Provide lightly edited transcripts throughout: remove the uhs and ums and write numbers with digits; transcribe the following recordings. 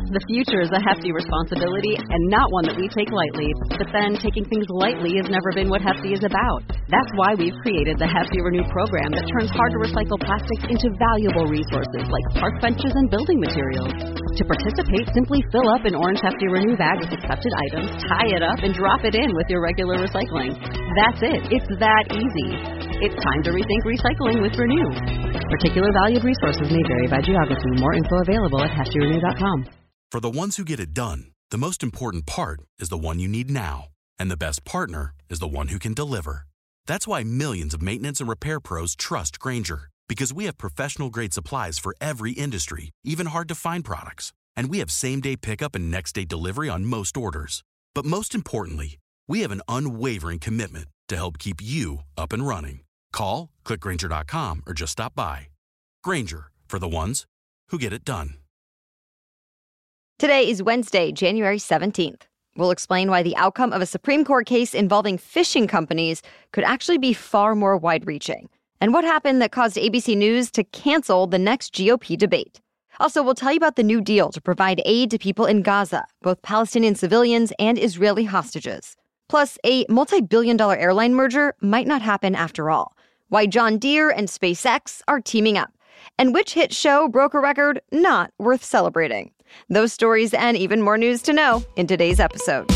The future is a hefty responsibility and not one that we take lightly. But then taking things lightly has never been what Hefty is about. That's why we've created the Hefty Renew program that turns hard-to-recycle plastics into valuable resources like park benches and building materials. To participate, simply fill up an orange Hefty Renew bag with accepted items, tie it up, and drop it in with your regular recycling. That's it. It's that easy. It's time to rethink recycling with Renew. Particular valued resources may vary by geography. More info available at heftyrenew.com. For the ones who get it done, the most important part is the one you need now. And the best partner is the one who can deliver. That's why millions of maintenance and repair pros trust Grainger. Because we have professional-grade supplies for every industry, even hard-to-find products. And we have same-day pickup and next-day delivery on most orders. But most importantly, we have an unwavering commitment to help keep you up and running. Call, click Grainger.com, or just stop by. Grainger, for the ones who get it done. Today is Wednesday, January 17th. We'll explain why the outcome of a Supreme Court case involving fishing companies could actually be far more wide-reaching, and what happened that caused ABC News to cancel the next GOP debate. Also, we'll tell you about the new deal to provide aid to people in Gaza, both Palestinian civilians and Israeli hostages. Plus, a multi-billion-dollar airline merger might not happen after all. Why John Deere and SpaceX are teaming up. And which hit show broke a record not worth celebrating. Those stories and even more news to know in today's episode.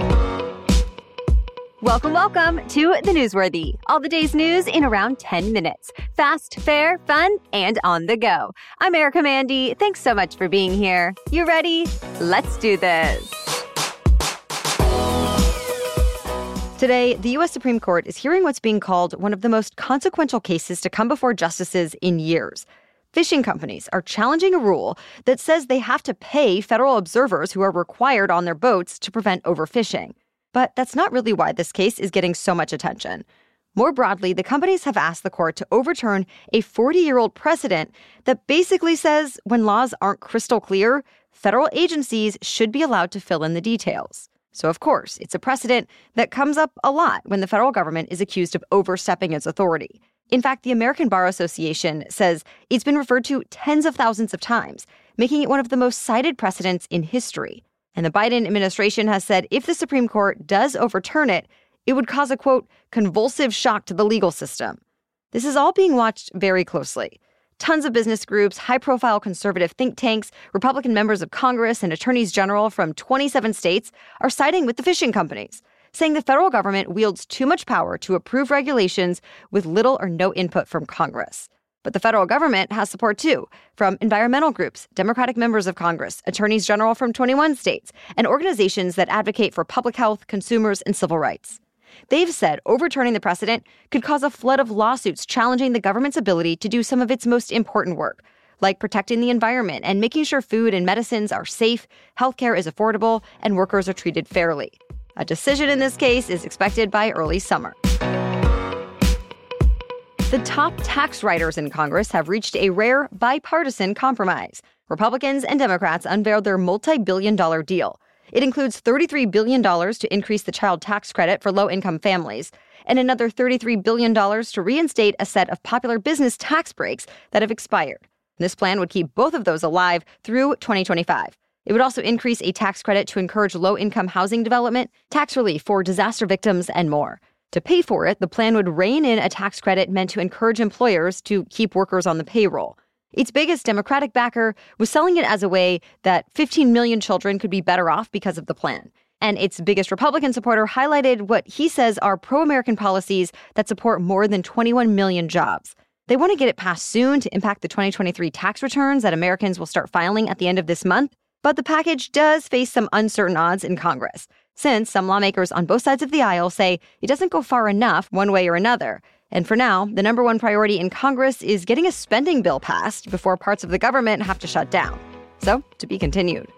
Welcome to The Newsworthy. All the day's news in around 10 minutes. Fast, fair, fun, and on the go. I'm Erica Mandy. Thanks so much for being here. You ready? Let's do this. Today, the U.S. Supreme Court is hearing what's being called one of the most consequential cases to come before justices in years. Fishing companies are challenging a rule that says they have to pay federal observers who are required on their boats to prevent overfishing. But that's not really why this case is getting so much attention. More broadly, the companies have asked the court to overturn a 40-year-old precedent that basically says when laws aren't crystal clear, federal agencies should be allowed to fill in the details. So, of course, it's a precedent that comes up a lot when the federal government is accused of overstepping its authority. In fact, the American Bar Association says it's been referred to tens of thousands of times, making it one of the most cited precedents in history. And the Biden administration has said if the Supreme Court does overturn it, it would cause a, quote, convulsive shock to the legal system. This is all being watched very closely. Tons of business groups, high-profile conservative think tanks, Republican members of Congress, and attorneys general from 27 states are siding with the fishing companies, saying the federal government wields too much power to approve regulations with little or no input from Congress. But the federal government has support, too, from environmental groups, Democratic members of Congress, attorneys general from 21 states, and organizations that advocate for public health, consumers, and civil rights. They've said overturning the precedent could cause a flood of lawsuits challenging the government's ability to do some of its most important work, like protecting the environment and making sure food and medicines are safe, healthcare is affordable, and workers are treated fairly. A decision in this case is expected by early summer. The top tax writers in Congress have reached a rare bipartisan compromise. Republicans and Democrats unveiled their multi-billion-dollar deal. It includes $33 billion to increase the child tax credit for low-income families, and another $33 billion to reinstate a set of popular business tax breaks that have expired. This plan would keep both of those alive through 2025. It would also increase a tax credit to encourage low-income housing development, tax relief for disaster victims, and more. To pay for it, the plan would rein in a tax credit meant to encourage employers to keep workers on the payroll. Its biggest Democratic backer was selling it as a way that 15 million children could be better off because of the plan. And its biggest Republican supporter highlighted what he says are pro-American policies that support more than 21 million jobs. They want to get it passed soon to impact the 2023 tax returns that Americans will start filing at the end of this month. But the package does face some uncertain odds in Congress, since some lawmakers on both sides of the aisle say it doesn't go far enough one way or another. And for now, the number one priority in Congress is getting a spending bill passed before parts of the government have to shut down. So, to be continued.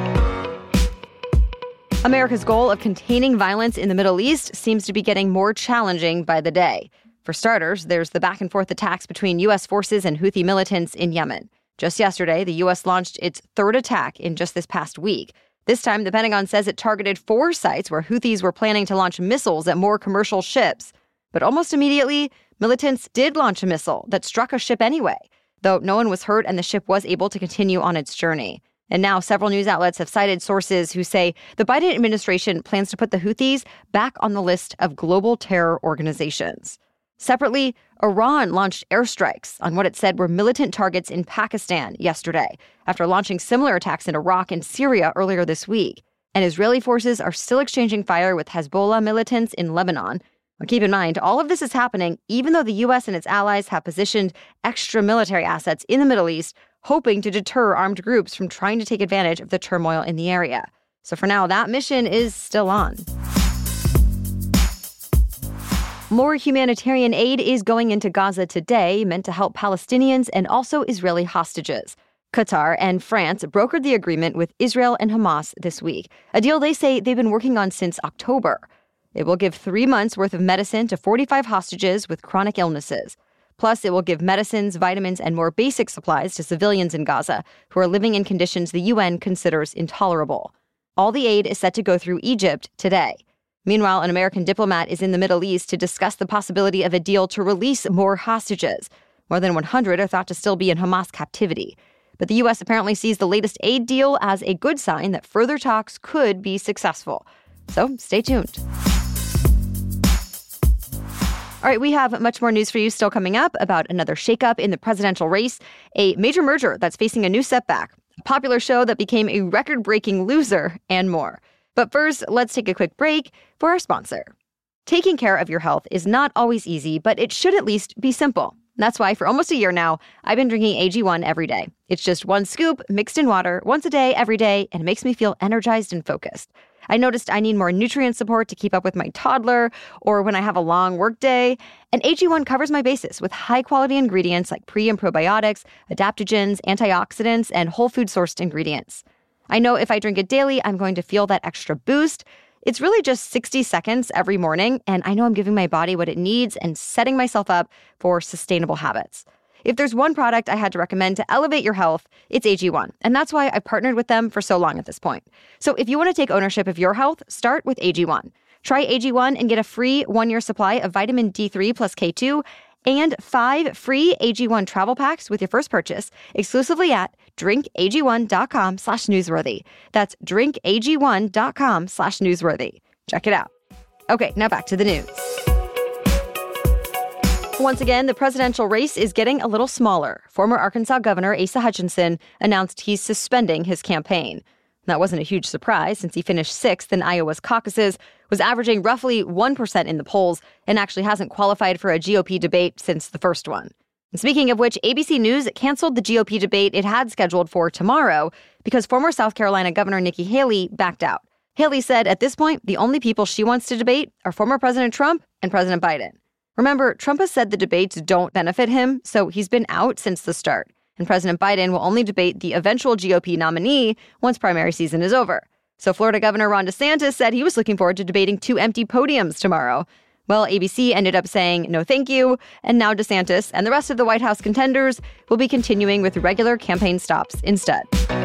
America's goal of containing violence in the Middle East seems to be getting more challenging by the day. For starters, there's the back-and-forth attacks between U.S. forces and Houthi militants in Yemen. Just yesterday, the U.S. launched its third attack in just this past week. This time, the Pentagon says it targeted 4 sites where Houthis were planning to launch missiles at more commercial ships. But almost immediately, militants did launch a missile that struck a ship anyway, though no one was hurt and the ship was able to continue on its journey. And now several news outlets have cited sources who say the Biden administration plans to put the Houthis back on the list of global terror organizations. Separately, Iran launched airstrikes on what it said were militant targets in Pakistan yesterday, after launching similar attacks in Iraq and Syria earlier this week. And Israeli forces are still exchanging fire with Hezbollah militants in Lebanon. Now, keep in mind, all of this is happening even though the U.S. and its allies have positioned extra military assets in the Middle East, hoping to deter armed groups from trying to take advantage of the turmoil in the area. So for now, that mission is still on. More humanitarian aid is going into Gaza today, meant to help Palestinians and also Israeli hostages. Qatar and France brokered the agreement with Israel and Hamas this week, a deal they say they've been working on since October. It will give 3 months' worth of medicine to 45 hostages with chronic illnesses. Plus, it will give medicines, vitamins, and more basic supplies to civilians in Gaza who are living in conditions the UN considers intolerable. All the aid is set to go through Egypt today. Meanwhile, an American diplomat is in the Middle East to discuss the possibility of a deal to release more hostages. More than 100 are thought to still be in Hamas captivity. But the U.S. apparently sees the latest aid deal as a good sign that further talks could be successful. So stay tuned. All right, we have much more news for you still coming up about another shakeup in the presidential race, a major merger that's facing a new setback, a popular show that became a record-breaking loser, and more. But first, let's take a quick break for our sponsor. Taking care of your health is not always easy, but it should at least be simple. That's why for almost a year now, I've been drinking AG1 every day. It's just 1 scoop mixed in water once a day, every day, and it makes me feel energized and focused. I noticed I need more nutrient support to keep up with my toddler or when I have a long work day. And AG1 covers my bases with high-quality ingredients like pre- and probiotics, adaptogens, antioxidants, and whole food-sourced ingredients. I know if I drink it daily, I'm going to feel that extra boost. It's really just 60 seconds every morning, and I know I'm giving my body what it needs and setting myself up for sustainable habits. If there's one product I had to recommend to elevate your health, it's AG1, and that's why I've partnered with them for so long at this point. So if you want to take ownership of your health, start with AG1. Try AG1 and get a free 1-year supply of vitamin D3 plus K2 and 5 free AG1 travel packs with your first purchase exclusively at drinkag1.com/newsworthy. That's drinkag1.com/newsworthy. Check it out. Okay, now back to the news. Once again, the presidential race is getting a little smaller. Former Arkansas Governor Asa Hutchinson announced he's suspending his campaign. That wasn't a huge surprise since he finished 6th in Iowa's caucuses, was averaging roughly 1% in the polls, and actually hasn't qualified for a GOP debate since the first one. And speaking of which, ABC News canceled the GOP debate it had scheduled for tomorrow because former South Carolina Governor Nikki Haley backed out. Haley said at this point, the only people she wants to debate are former President Trump and President Biden. Remember, Trump has said the debates don't benefit him, so he's been out since the start. And President Biden will only debate the eventual GOP nominee once primary season is over. So Florida Governor Ron DeSantis said he was looking forward to debating 2 empty podiums tomorrow. Well, ABC ended up saying no thank you, and now DeSantis and the rest of the White House contenders will be continuing with regular campaign stops instead.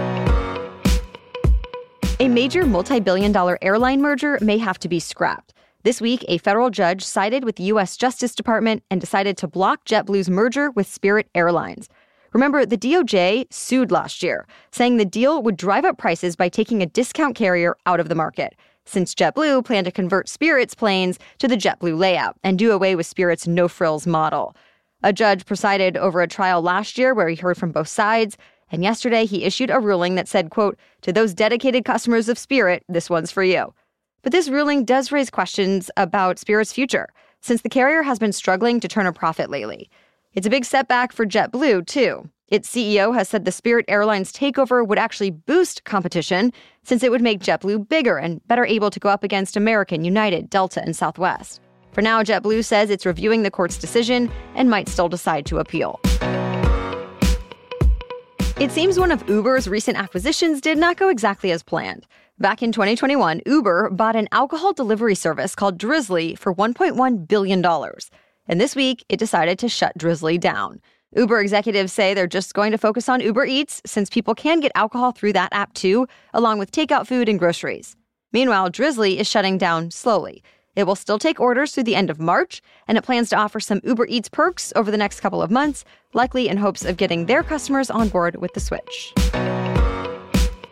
A major multi-billion-dollar airline merger may have to be scrapped. This week, a federal judge sided with the U.S. Justice Department and decided to block JetBlue's merger with Spirit Airlines. Remember, the DOJ sued last year, saying the deal would drive up prices by taking a discount carrier out of the market, since JetBlue planned to convert Spirit's planes to the JetBlue layout and do away with Spirit's no-frills model. A judge presided over a trial last year where he heard from both sides, and yesterday he issued a ruling that said, quote, "To those dedicated customers of Spirit, this one's for you." But this ruling does raise questions about Spirit's future, since the carrier has been struggling to turn a profit lately. It's a big setback for JetBlue, too. Its CEO has said the Spirit Airlines takeover would actually boost competition, since it would make JetBlue bigger and better able to go up against American, United, Delta, and Southwest. For now, JetBlue says it's reviewing the court's decision and might still decide to appeal. It seems one of Uber's recent acquisitions did not go exactly as planned. Back in 2021, Uber bought an alcohol delivery service called Drizly for $1.1 billion. And this week, it decided to shut Drizly down. Uber executives say they're just going to focus on Uber Eats since people can get alcohol through that app too, along with takeout food and groceries. Meanwhile, Drizly is shutting down slowly. It will still take orders through the end of March, and it plans to offer some Uber Eats perks over the next couple of months, likely in hopes of getting their customers on board with the switch.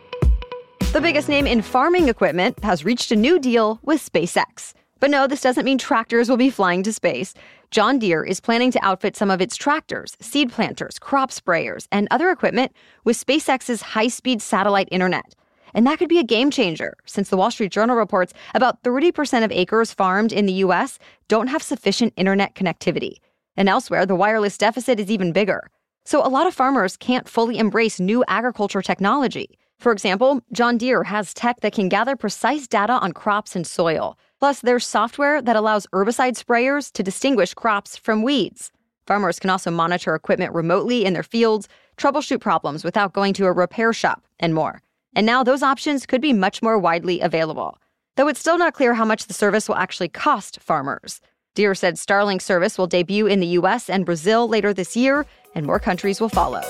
The biggest name in farming equipment has reached a new deal with SpaceX. But no, this doesn't mean tractors will be flying to space. John Deere is planning to outfit some of its tractors, seed planters, crop sprayers, and other equipment with SpaceX's high-speed satellite internet. And that could be a game changer, since the Wall Street Journal reports about 30% of acres farmed in the U.S. don't have sufficient internet connectivity. And elsewhere, the wireless deficit is even bigger. So a lot of farmers can't fully embrace new agriculture technology. For example, John Deere has tech that can gather precise data on crops and soil. Plus, there's software that allows herbicide sprayers to distinguish crops from weeds. Farmers can also monitor equipment remotely in their fields, troubleshoot problems without going to a repair shop, and more. And now those options could be much more widely available. Though it's still not clear how much the service will actually cost farmers. Deere said Starlink service will debut in the U.S. and Brazil later this year, and more countries will follow.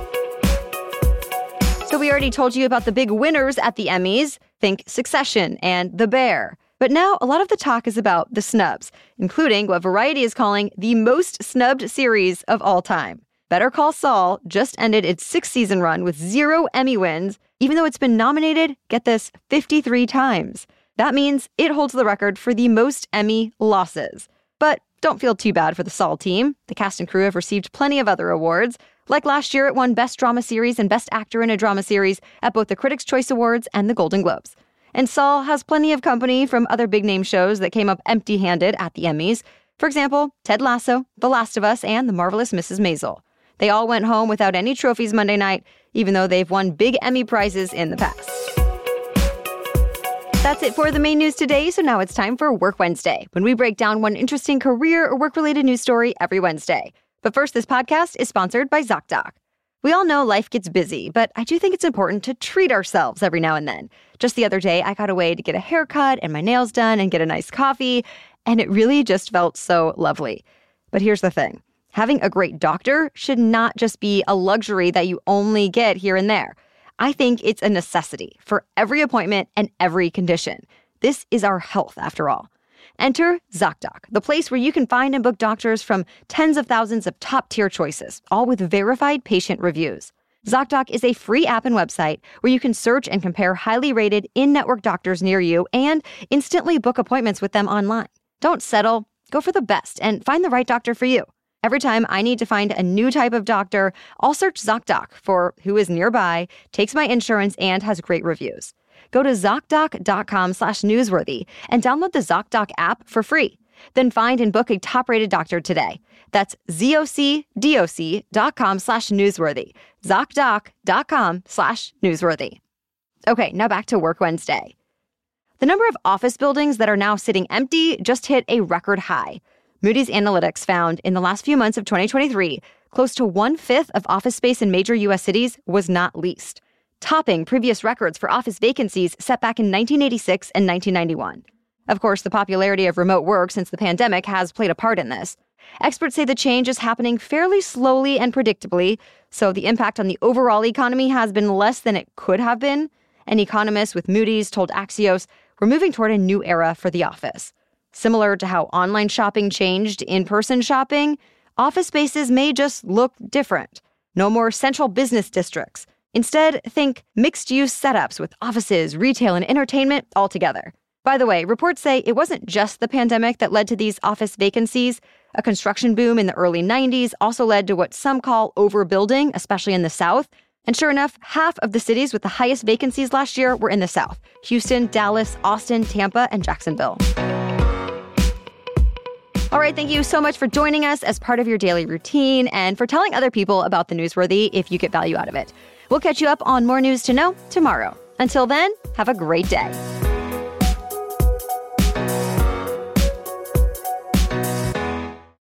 So we already told you about the big winners at the Emmys. Think Succession and The Bear. But now a lot of the talk is about the snubs, including what Variety is calling the most snubbed series of all time. Better Call Saul just ended its 6-season run with 0 Emmy wins, even though it's been nominated, get this, 53 times. That means it holds the record for the most Emmy losses. But don't feel too bad for the Saul team. The cast and crew have received plenty of other awards. Like last year, it won Best Drama Series and Best Actor in a Drama Series at both the Critics' Choice Awards and the Golden Globes. And Saul has plenty of company from other big-name shows that came up empty-handed at the Emmys. For example, Ted Lasso, The Last of Us, and The Marvelous Mrs. Maisel. They all went home without any trophies Monday night, even though they've won big Emmy prizes in the past. That's it for the main news today, so now it's time for Work Wednesday, when we break down one interesting career or work-related news story every Wednesday. But first, this podcast is sponsored by ZocDoc. We all know life gets busy, but I do think it's important to treat ourselves every now and then. Just the other day, I got away to get a haircut and my nails done and get a nice coffee, and it really just felt so lovely. But here's the thing. Having a great doctor should not just be a luxury that you only get here and there. I think it's a necessity for every appointment and every condition. This is our health, after all. Enter ZocDoc, the place where you can find and book doctors from tens of thousands of top-tier choices, all with verified patient reviews. ZocDoc is a free app and website where you can search and compare highly rated in-network doctors near you and instantly book appointments with them online. Don't settle. Go for the best and find the right doctor for you. Every time I need to find a new type of doctor, I'll search ZocDoc for who is nearby, takes my insurance, and has great reviews. Go to ZocDoc.com/newsworthy and download the ZocDoc app for free. Then find and book a top-rated doctor today. That's ZocDoc.com/newsworthy. ZocDoc.com/newsworthy. Okay, now back to Work Wednesday. The number of office buildings that are now sitting empty just hit a record high. Moody's Analytics found in the last few months of 2023, close to 1/5 of office space in major U.S. cities was not leased, topping previous records for office vacancies set back in 1986 and 1991. Of course, the popularity of remote work since the pandemic has played a part in this. Experts say the change is happening fairly slowly and predictably, so the impact on the overall economy has been less than it could have been. An economist with Moody's told Axios, "We're moving toward a new era for the office." Similar to how online shopping changed in-person shopping, office spaces may just look different. No more central business districts. Instead, think mixed-use setups with offices, retail, and entertainment all together. By the way, reports say it wasn't just the pandemic that led to these office vacancies. A construction boom in the early 90s also led to what some call overbuilding, especially in the South. And sure enough, half of the cities with the highest vacancies last year were in the South: Houston, Dallas, Austin, Tampa, and Jacksonville. All right, thank you so much for joining us as part of your daily routine and for telling other people about the Newsworthy if you get value out of it. We'll catch you up on more news to know tomorrow. Until then, have a great day.